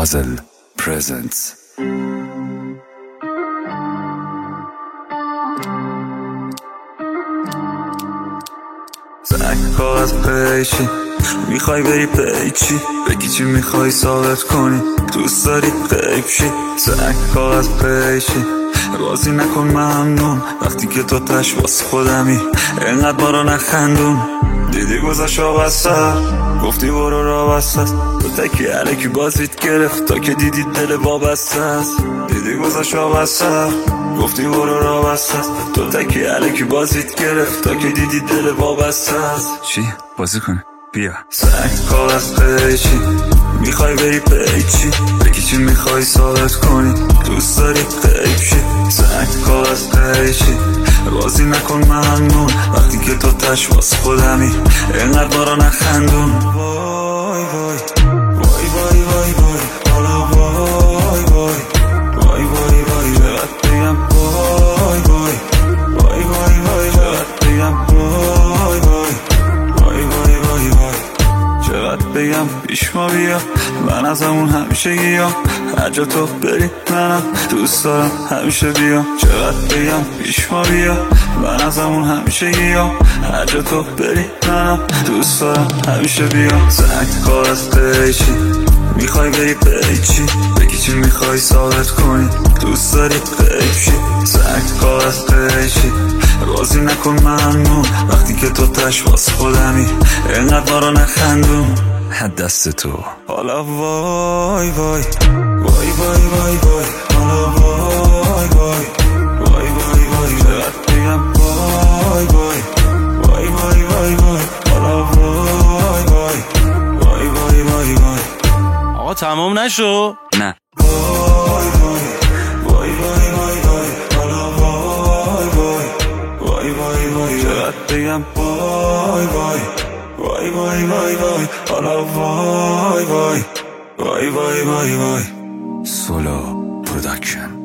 Puzzle presents. زنگ کاغذ پیچی میخوای بری پیچی بگی چی میخوای ثابت کنی دوست داری غیب شی. زنگ کاغذ پیچی بازی نکن ممنون وقتی که تو تش واسه خودمی اینقدر ما رو نخندون. دیدی گذاشت آب از سر گفتی برو را بسته است تو تکی علکی بازیت گرفت تا که دیدی دل وابسته است. دیدی گذاشت آب از سر گفتی برو را بسته است تو تکی علکی بازیت گرفت تا که دیدی دل وابسته است. چی؟ بازی کنه؟ بیا. سنگ کاغذ پیچی میخوای بری پیچی بگی چی میخوای ثابت کنی دوست داری غیب شی. سنگ کاغذ پیچی بازی نکن ممنون وقتی که تو تش واسه خودمی اینقدر ما رو نخندون. وای وای وای وای وای وای حالا وای وای وای وای وای چقدر بگم وای وای وای وای وای چقدر بگم وای وای وای وای وای وای چقدر بگم پیش ما بیا من از همون همیشه گیام هر جا تو بری منم دوست دارم همیشه بیام. چقدر بگم پیش ما بیا من از همون همیشه گیام هر جا تو بری منم دوست دارم همیشه بیام. زنگ کاغذ پیچی میخوای بری پیچی بگی چی میخوای ثابت کنی دوست داری غیب شی. زنگ کاغذ پیچی بازی نکن ممنون وقتی که تو تش واسه خودمی اینقدر ما رو نخندون. دست تو حالا وای وای وای وای وای وای حالا وای وای وای وای وای چقدر بگم وای وای وای وای وای وای حالا وای وای وای وای وای وای. آقا تمام نشو؟ نه. وای وای وای وای وای وای حالا وای وای وای وای وای چقدر بگم وای وای وای وای وای وای حالا وای وای وای وای وای وای. سولو پروداکشن.